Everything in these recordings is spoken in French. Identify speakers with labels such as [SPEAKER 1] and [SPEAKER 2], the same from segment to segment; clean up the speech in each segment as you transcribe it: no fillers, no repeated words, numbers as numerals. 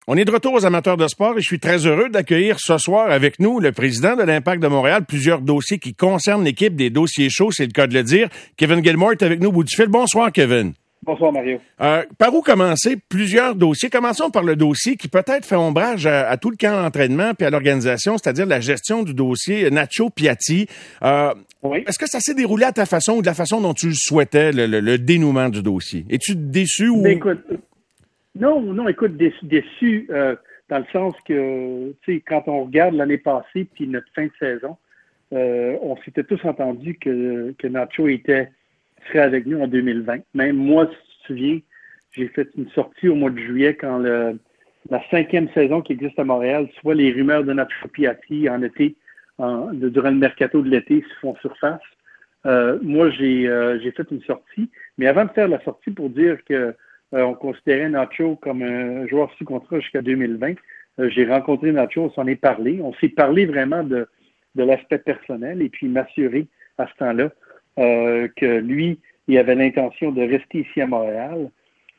[SPEAKER 1] On est de retour aux amateurs de sport et je suis très heureux d'accueillir ce soir avec nous le président de l'Impact de Montréal. Plusieurs dossiers qui concernent l'équipe, des dossiers chauds, c'est le cas de le dire. Kevin Gilmore est avec nous au bout du fil. Bonsoir, Kevin.
[SPEAKER 2] Bonsoir, Mario.
[SPEAKER 1] Par où commencer? Plusieurs dossiers. Commençons par le dossier qui peut-être fait ombrage à tout le camp d'entraînement puis à l'organisation, c'est-à-dire la gestion du dossier Nacho Piatti.
[SPEAKER 2] Oui.
[SPEAKER 1] Est-ce que ça s'est déroulé à ta façon ou de la façon dont tu le souhaitais, le dénouement du dossier? Es-tu déçu ou...
[SPEAKER 2] Écoute, écoute, déçu dans le sens que, tu sais, quand on regarde l'année passée puis notre fin de saison, on s'était tous entendus que Nacho serait avec nous en 2020. Même moi, si tu te souviens, j'ai fait une sortie au mois de juillet quand la 5e saison qui existe à Montréal, soit les rumeurs de Nacho Piatti en été, durant le mercato de l'été, se font surface. Moi, j'ai fait une sortie, mais avant de faire la sortie pour dire que on considérait Nacho comme un joueur sous contrat jusqu'à 2020, j'ai rencontré Nacho, on s'en est parlé. On s'est parlé vraiment de l'aspect personnel et puis m'assurer à ce temps-là que lui, il avait l'intention de rester ici à Montréal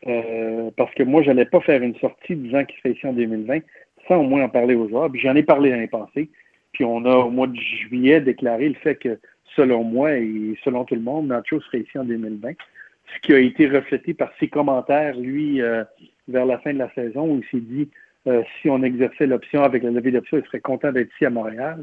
[SPEAKER 2] parce que moi, je n'allais pas faire une sortie disant qu'il serait ici en 2020 sans au moins en parler aux joueurs. Puis j'en ai parlé l'année passée. Puis on a, au mois de juillet, déclaré le fait que, selon moi et selon tout le monde, Nacho serait ici en 2020. Ce qui a été reflété par ses commentaires, lui, vers la fin de la saison, où il s'est dit si on exerçait l'option avec la levée d'option, il serait content d'être ici à Montréal.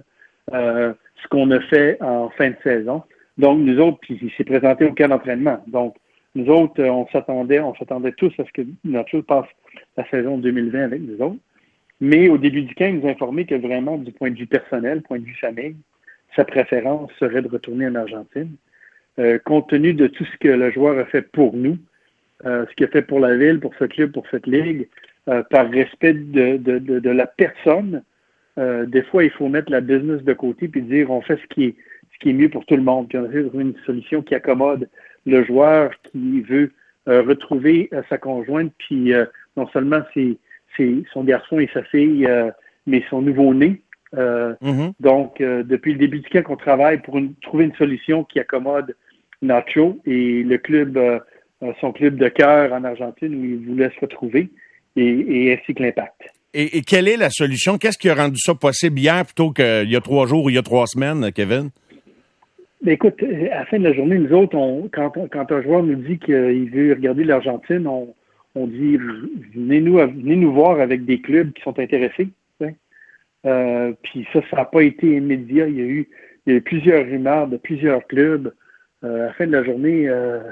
[SPEAKER 2] Ce qu'on a fait en fin de saison. Donc, nous autres, puis il s'est présenté au camp d'entraînement. Donc, nous autres, on s'attendait tous à ce que Nacho passe la saison 2020 avec nous autres. Mais au début du camp, il nous a informé que vraiment, du point de vue personnel, point de vue famille, sa préférence serait de retourner en Argentine. Compte tenu de tout ce que le joueur a fait pour nous, ce qu'il a fait pour la ville, pour ce club, pour cette ligue, par respect de la personne, des fois, il faut mettre la business de côté puis dire on fait ce qui est mieux pour tout le monde. Puis on essaie de trouver une solution qui accommode le joueur qui veut retrouver sa conjointe, puis non seulement son garçon et sa fille, mais son nouveau-né. Donc, depuis le début du camp, on travaille pour trouver une solution qui accommode Nacho et le club, son club de cœur en Argentine où il voulait se retrouver, et ainsi que l'Impact.
[SPEAKER 1] Et quelle est la solution? Qu'est-ce qui a rendu ça possible hier plutôt qu'il y a 3 jours ou il y a 3 semaines, Kevin?
[SPEAKER 2] Ben écoute, à la fin de la journée, nous autres, quand un joueur nous dit qu'il veut regarder l'Argentine, on dit venez nous voir avec des clubs qui sont intéressés. Puis ça n'a pas été immédiat. Il y a eu plusieurs rumeurs de plusieurs clubs. À la fin de la journée,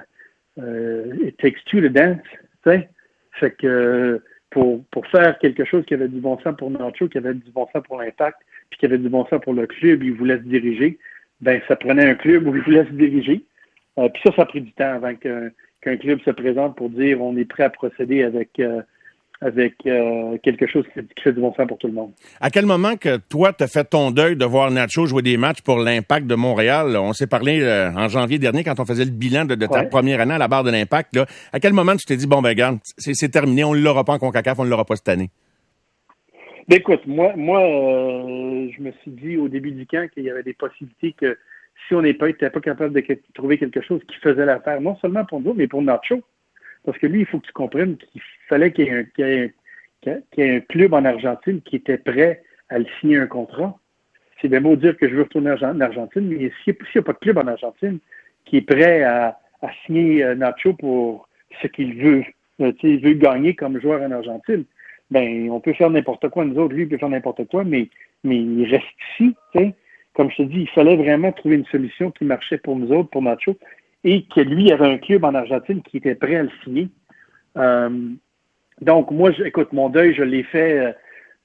[SPEAKER 2] it takes two to dance. Fait que pour faire quelque chose qui avait du bon sens pour Nacho, qui avait du bon sens pour l'Impact, puis qui avait du bon sens pour le club, il voulait se diriger, ben ça prenait un club où il voulait se diriger. Puis ça a pris du temps avant qu'un club se présente pour dire on est prêt à procéder avec quelque chose qui fait du bon sens pour tout le monde.
[SPEAKER 1] À quel moment que toi, t'as fait ton deuil de voir Nacho jouer des matchs pour l'Impact de Montréal? On s'est parlé en janvier dernier quand on faisait le bilan de ta première année à la barre de l'Impact. Là. À quel moment tu t'es dit, bon, ben regarde, c'est terminé, on ne l'aura pas en CONCACAF, on ne l'aura pas cette année?
[SPEAKER 2] Ben écoute, moi, je me suis dit au début du camp qu'il y avait des possibilités que si on n'était pas capable de trouver quelque chose qui faisait l'affaire, non seulement pour nous, mais pour Nacho. Parce que lui, il faut que tu comprennes qu'il fallait qu'il y ait un club en Argentine qui était prêt à le signer un contrat. C'est bien beau dire que je veux retourner en Argentine, mais s'il n'y a pas de club en Argentine qui est prêt à signer Nacho pour ce qu'il veut, il veut gagner comme joueur en Argentine, ben on peut faire n'importe quoi. Nous autres, lui, il peut faire n'importe quoi, mais il reste ici. T'sais. Comme je te dis, il fallait vraiment trouver une solution qui marchait pour nous autres, pour Nacho, et que lui avait un club en Argentine qui était prêt à le signer. Donc, moi, écoute, mon deuil, je l'ai fait.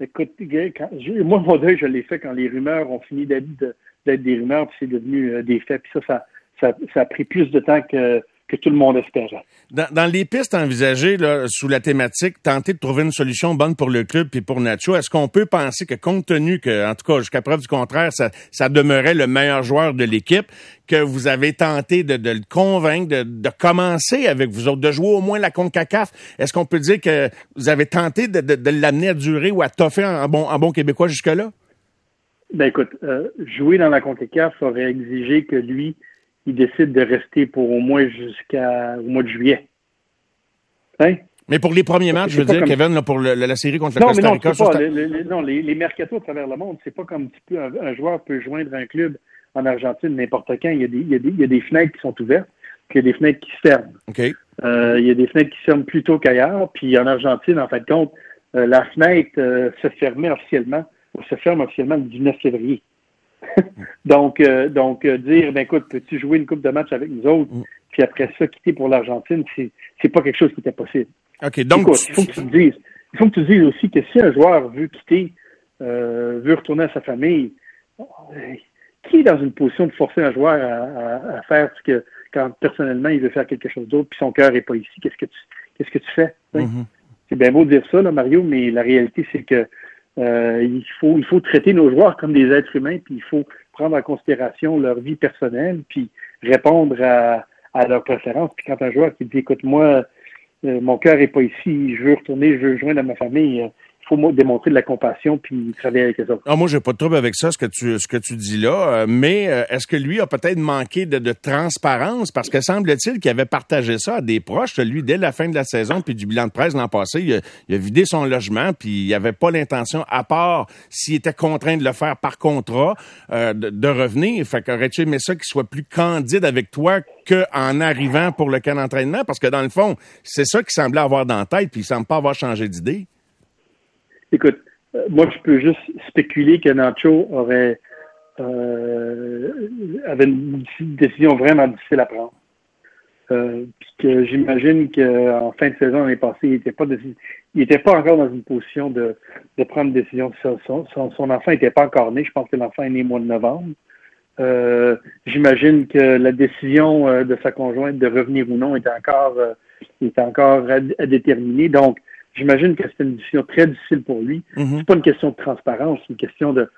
[SPEAKER 2] Mon deuil, je l'ai fait quand les rumeurs ont fini d'être des rumeurs, puis c'est devenu des faits. Puis ça a pris plus de temps que tout le monde espérait.
[SPEAKER 1] Dans les pistes envisagées là, sous la thématique, tenter de trouver une solution bonne pour le club puis pour Nacho, est-ce qu'on peut penser que compte tenu que, en tout cas, jusqu'à preuve du contraire, ça demeurait le meilleur joueur de l'équipe, que vous avez tenté de le convaincre de commencer avec vous autres, de jouer au moins la CONCACAF? Est-ce qu'on peut dire que vous avez tenté de l'amener à durer ou à toffer en bon québécois jusque-là?
[SPEAKER 2] Ben écoute, jouer dans la CONCACAF aurait exigé que lui, il décide de rester pour au moins jusqu'au mois de juillet. Hein?
[SPEAKER 1] Mais pour les premiers matchs, je veux dire, Kevin, là, pour la série contre le Costa Rica...
[SPEAKER 2] Non, les mercatos à travers le monde, c'est pas comme un petit peu un joueur peut joindre un club en Argentine n'importe quand. Il y a des fenêtres qui sont ouvertes, puis il y a des fenêtres qui se ferment.
[SPEAKER 1] Okay.
[SPEAKER 2] Il y a des fenêtres qui se ferment plus tôt qu'ailleurs, puis en Argentine, en fin de compte, la fenêtre se ferme officiellement le 19 février. donc dire, écoute, peux-tu jouer une coupe de match avec nous autres, puis après ça, quitter pour l'Argentine, c'est pas quelque chose qui était possible.
[SPEAKER 1] OK, donc...
[SPEAKER 2] Écoute, il faut que tu te dises aussi que si un joueur veut quitter, veut retourner à sa famille, qui est dans une position de forcer un joueur à faire ce que, quand personnellement il veut faire quelque chose d'autre, puis son cœur est pas ici, qu'est-ce que tu fais? Mm-hmm. C'est bien beau de dire ça, là, Mario, mais la réalité, c'est que il faut traiter nos joueurs comme des êtres humains, puis il faut prendre en considération leur vie personnelle, puis répondre à leurs préférences. Puis quand un joueur qui dit, écoute, moi, mon cœur est pas ici, je veux retourner, je veux joindre à ma famille, il faut démontrer de la compassion puis travailler avec les autres.
[SPEAKER 1] Ah, moi, j'ai pas de trouble avec ça, ce que tu dis là, mais est-ce que lui a peut-être manqué de transparence? Parce que semble-t-il qu'il avait partagé ça à des proches, lui, dès la fin de la saison, puis du bilan de presse l'an passé, il a vidé son logement, puis il avait pas l'intention, à part s'il était contraint de le faire par contrat, de revenir. Fait qu'aurais-tu aimé ça qu'il soit plus candide avec toi qu'en arrivant pour le camp d'entraînement? Parce que dans le fond, c'est ça qu'il semblait avoir dans la tête, puis il semble pas avoir changé d'idée.
[SPEAKER 2] Écoute, moi, je peux juste spéculer que Nacho avait une décision vraiment difficile à prendre. Puis que j'imagine qu'en fin de saison l'année passée, il était pas encore dans une position de prendre une décision. Son enfant n'était pas encore né. Je pense que l'enfant est né au mois de novembre. J'imagine que la décision de sa conjointe de revenir ou non était encore à déterminer. Donc, j'imagine que c'était une décision très difficile pour lui. Mm-hmm. C'est pas une question de transparence, c'est une question de,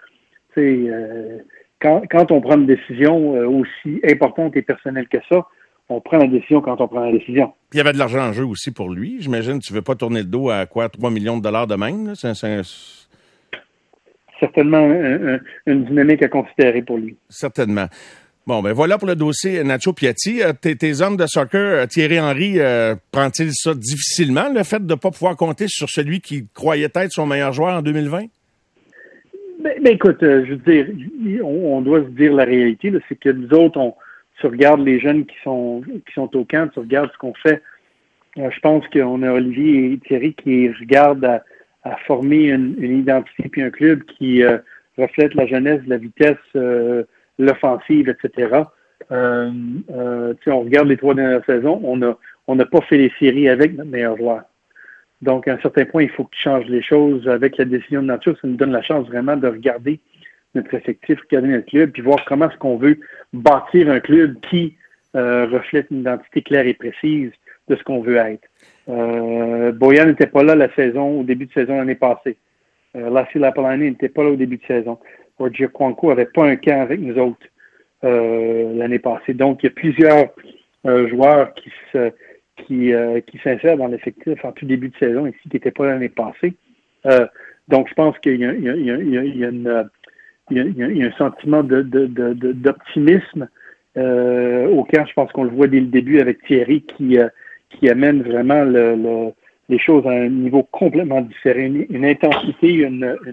[SPEAKER 2] quand on prend une décision aussi importante et personnelle que ça, on prend la décision quand on prend la décision.
[SPEAKER 1] Puis il y avait de l'argent en jeu aussi pour lui. J'imagine que tu veux pas tourner le dos à 3 millions de dollars de même, là?
[SPEAKER 2] Certainement une dynamique à considérer pour lui.
[SPEAKER 1] Certainement. Bon, ben voilà pour le dossier Nacho Piatti. Tes hommes de soccer, Thierry Henry, prend-il ça difficilement, le fait de ne pas pouvoir compter sur celui qui croyait être son meilleur joueur en 2020?
[SPEAKER 2] Ben écoute, je veux dire, on doit se dire la réalité, là, c'est que nous autres, tu regardes les jeunes qui sont au camp, tu regardes ce qu'on fait. Je pense qu'on a Olivier et Thierry qui regardent à former une identité puis un club qui reflète la jeunesse, la vitesse, l'offensive, etc. On regarde les 3 dernières saisons, on n'a pas fait les séries avec notre meilleur joueur. Donc, à un certain point, il faut que tu changes les choses avec la décision de Nacho. Ça nous donne la chance vraiment de regarder notre effectif, regarder notre club, puis voir comment est-ce qu'on veut bâtir un club qui reflète une identité claire et précise de ce qu'on veut être. Boyan n'était pas là au début de saison l'année passée. Lassie Lapalani n'était pas là au début de saison. Roger Kwanko n'avait pas un camp avec nous autres l'année passée. Donc, il y a plusieurs joueurs qui s'insèrent dans l'effectif en tout début de saison ici, qui n'étaient pas là l'année passée. Donc, je pense qu'il y a un sentiment d'optimisme au camp. Je pense qu'on le voit dès le début avec Thierry qui amène vraiment les choses à un niveau complètement différent, une intensité,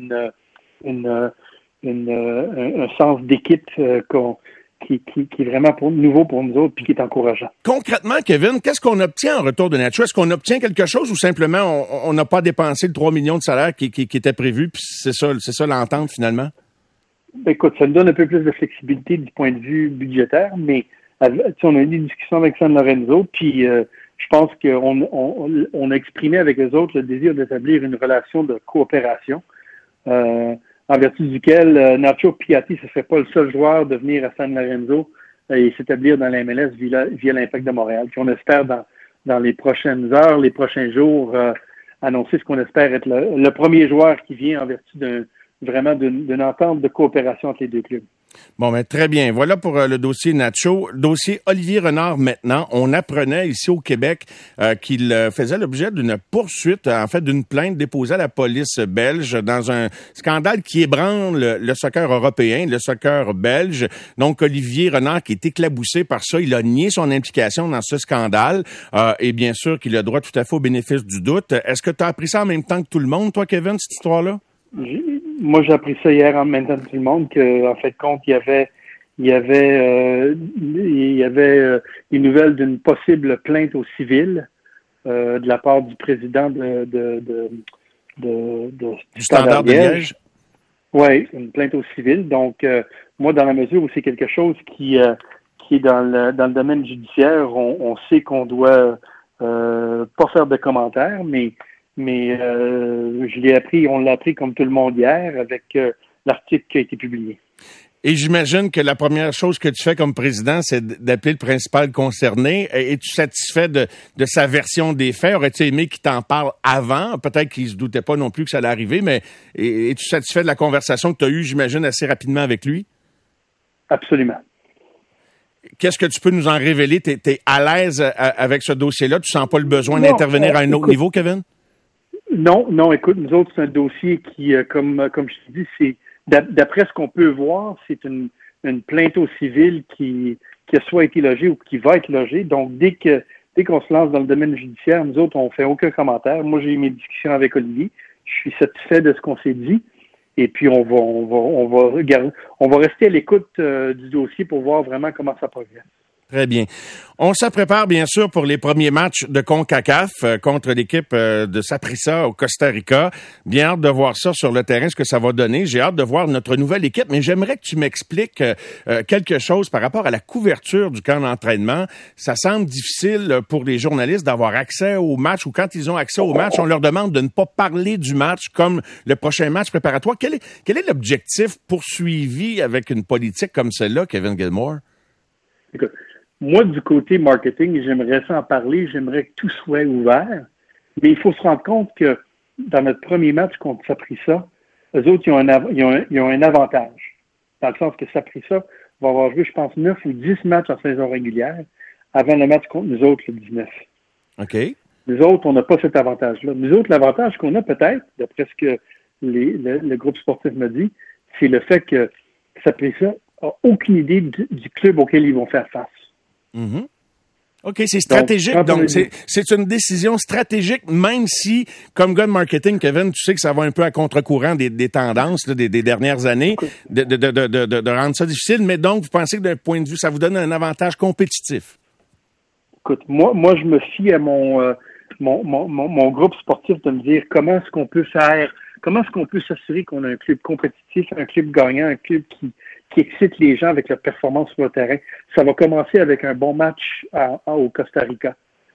[SPEAKER 2] un sens d'équipe qui est vraiment nouveau pour nous autres puis qui est encourageant.
[SPEAKER 1] Concrètement, Kevin, qu'est-ce qu'on obtient en retour de Nacho? Est-ce qu'on obtient quelque chose ou simplement on n'a pas dépensé le 3 millions de salaire qui était prévu puis c'est ça l'entente finalement?
[SPEAKER 2] Ben, écoute, ça nous donne un peu plus de flexibilité du point de vue budgétaire, mais on a eu des discussions avec San Lorenzo puis je pense qu'on a exprimé avec les autres le désir d'établir une relation de coopération en vertu duquel Nacho Piatti ne serait pas le seul joueur de venir à San Lorenzo et s'établir dans la MLS via l'Impact de Montréal. Puis on espère dans les prochaines heures, les prochains jours, annoncer ce qu'on espère être le premier joueur qui vient en vertu d'une entente de coopération entre les deux clubs.
[SPEAKER 1] Bon, ben, très bien. Voilà pour le dossier Nacho. Dossier Olivier Renard maintenant. On apprenait ici au Québec qu'il faisait l'objet d'une poursuite, en fait, d'une plainte déposée à la police belge dans un scandale qui ébranle le soccer européen, le soccer belge. Donc, Olivier Renard qui est éclaboussé par ça, il a nié son implication dans ce scandale et bien sûr qu'il a droit tout à fait au bénéfice du doute. Est-ce que tu as appris ça en même temps que tout le monde, toi, Kevin, cette histoire-là?
[SPEAKER 2] Moi, j'ai appris ça hier en même temps que tout le monde, qu'en fait, compte, il y avait des nouvelles d'une possible plainte au civil de la part du président du
[SPEAKER 1] Standard de Liège.
[SPEAKER 2] Oui, une plainte au civil. Donc, moi, dans la mesure où c'est quelque chose qui est dans le domaine judiciaire, on sait qu'on doit pas faire de commentaires, mais on l'a appris comme tout le monde hier avec l'article qui a été publié.
[SPEAKER 1] Et j'imagine que la première chose que tu fais comme président, c'est d'appeler le principal concerné. Es-tu satisfait de sa version des faits? Aurais-tu aimé qu'il t'en parle avant? Peut-être qu'il se doutait pas non plus que ça allait arriver, mais es-tu satisfait de la conversation que tu as eue, j'imagine, assez rapidement avec lui?
[SPEAKER 2] Absolument.
[SPEAKER 1] Qu'est-ce que tu peux nous en révéler? T'es à l'aise avec ce dossier-là? Tu sens pas le besoin d'intervenir à un autre niveau, Kevin?
[SPEAKER 2] Non, écoute, nous autres, c'est un dossier qui, comme je te dis, c'est d'après ce qu'on peut voir, c'est une plainte au civil qui a soit été logée ou qui va être logée. Donc, dès qu'on se lance dans le domaine judiciaire, nous autres, on fait aucun commentaire. Moi, j'ai eu mes discussions avec Olivier. Je suis satisfait de ce qu'on s'est dit. Et puis, on va rester à l'écoute du dossier pour voir vraiment comment ça progresse.
[SPEAKER 1] Très bien. On se prépare bien sûr pour les premiers matchs de CONCACAF contre l'équipe de Saprissa au Costa Rica. Bien hâte de voir ça sur le terrain, ce que ça va donner. J'ai hâte de voir notre nouvelle équipe, mais j'aimerais que tu m'expliques quelque chose par rapport à la couverture du camp d'entraînement. Ça semble difficile pour les journalistes d'avoir accès au match ou quand ils ont accès au match, on leur demande de ne pas parler du match comme le prochain match préparatoire. Quel est l'objectif poursuivi avec une politique comme celle-là, Kevin Gilmore?
[SPEAKER 2] Écoute, moi, du côté marketing, j'aimerais ça en parler, j'aimerais que tout soit ouvert, mais il faut se rendre compte que dans notre premier match contre Saprissa, eux autres, ils ont un avantage, dans le sens que Saprissa va avoir joué, je pense, 9 ou 10 matchs en saison régulière avant le match contre nous autres, le 19.
[SPEAKER 1] OK.
[SPEAKER 2] Nous autres, on n'a pas cet avantage-là. Nous autres, l'avantage qu'on a peut-être, d'après ce que le groupe sportif me dit, c'est le fait que Saprissa n'a aucune idée du club auquel ils vont faire face.
[SPEAKER 1] Mm-hmm. OK, c'est stratégique. Donc, c'est une décision stratégique, même si, comme gars de marketing, Kevin, tu sais que ça va un peu à contre-courant des tendances là, des dernières années, de rendre ça difficile. Mais donc, vous pensez que d'un point de vue, ça vous donne un avantage compétitif?
[SPEAKER 2] Écoute, moi, je me fie à mon groupe sportif de me dire comment est-ce qu'on peut s'assurer qu'on a un club compétitif, un club gagnant, un club qui excite les gens avec leur performance sur le terrain. Ça va commencer avec un bon match au Costa Rica.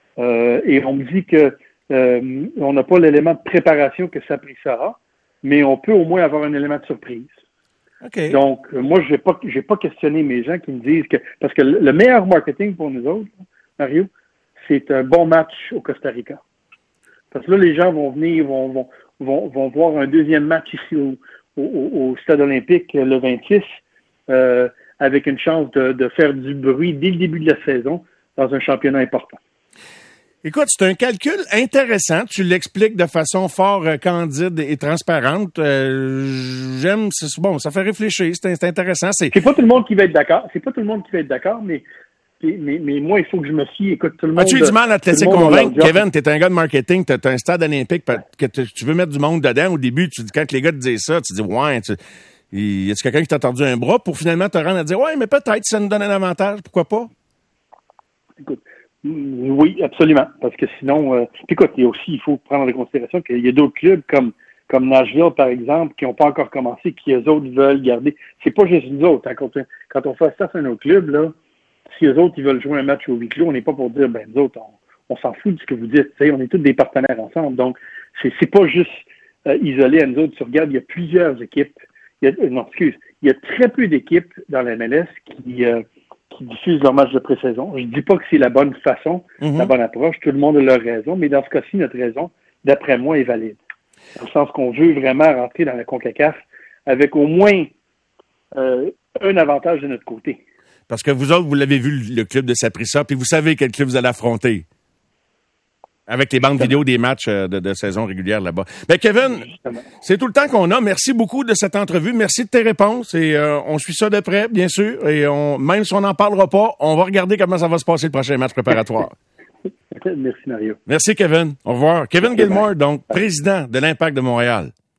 [SPEAKER 2] Et on me dit que on n'a pas l'élément de préparation que Saprissa a, mais on peut au moins avoir un élément de surprise.
[SPEAKER 1] Okay.
[SPEAKER 2] Donc, moi, je vais pas questionner mes gens qui me disent que... Parce que le meilleur marketing pour nous autres, Mario, c'est un bon match au Costa Rica. Parce que là, les gens vont venir, vont voir un deuxième match ici au Stade olympique le 26, avec une chance de faire du bruit dès le début de la saison dans un championnat important.
[SPEAKER 1] Écoute, c'est un calcul intéressant. Tu l'expliques de façon fort candide et transparente. J'aime, bon, ça fait réfléchir. C'est intéressant.
[SPEAKER 2] C'est pas tout le monde qui va être d'accord. Mais moi, il faut que je me fie. Écoute, tout le monde.
[SPEAKER 1] As-tu eu du mal à te laisser convaincre? Kevin, t'es un gars de marketing, t'as un stade olympique, que tu veux mettre du monde dedans. Au début, quand les gars te disent ça, tu dis, ouais, y a-t-il quelqu'un qui t'a tordu un bras pour finalement te rendre à dire, ouais, mais peut-être ça nous donne un avantage, pourquoi pas?
[SPEAKER 2] Écoute, oui, absolument. Parce que sinon, écoute, il faut prendre en considération qu'il y a d'autres clubs comme Nashville, par exemple, qui n'ont pas encore commencé, qui eux autres veulent garder. C'est pas juste nous autres. Hein, quand on fait ça à nos clubs, là, si eux autres ils veulent jouer un match au huis clos, on n'est pas pour dire, ben nous autres, on s'en fout de ce que vous dites. On est tous des partenaires ensemble. Donc, c'est pas juste isolé à nous autres. Tu regardes, il y a plusieurs équipes. Il y a très peu d'équipes dans la MLS qui diffusent leur match de pré-saison. Je dis pas que c'est la bonne façon, la bonne approche. Tout le monde a leur raison, mais dans ce cas-ci, notre raison, d'après moi, est valide. Dans le sens qu'on veut vraiment rentrer dans la CONCACAF avec au moins un avantage de notre côté.
[SPEAKER 1] Parce que vous autres, vous l'avez vu, le club de Saprissa, puis vous savez quel club vous allez affronter. Avec les bandes vidéo des matchs de saison régulière là-bas. Ben Kevin, c'est tout le temps qu'on a. Merci beaucoup de cette entrevue. Merci de tes réponses. Et on suit ça de près, bien sûr. Et même si on n'en parlera pas, on va regarder comment ça va se passer le prochain match préparatoire.
[SPEAKER 2] Merci, Mario.
[SPEAKER 1] Merci, Kevin. Au revoir. Kevin Gilmore, donc, président de l'Impact de Montréal.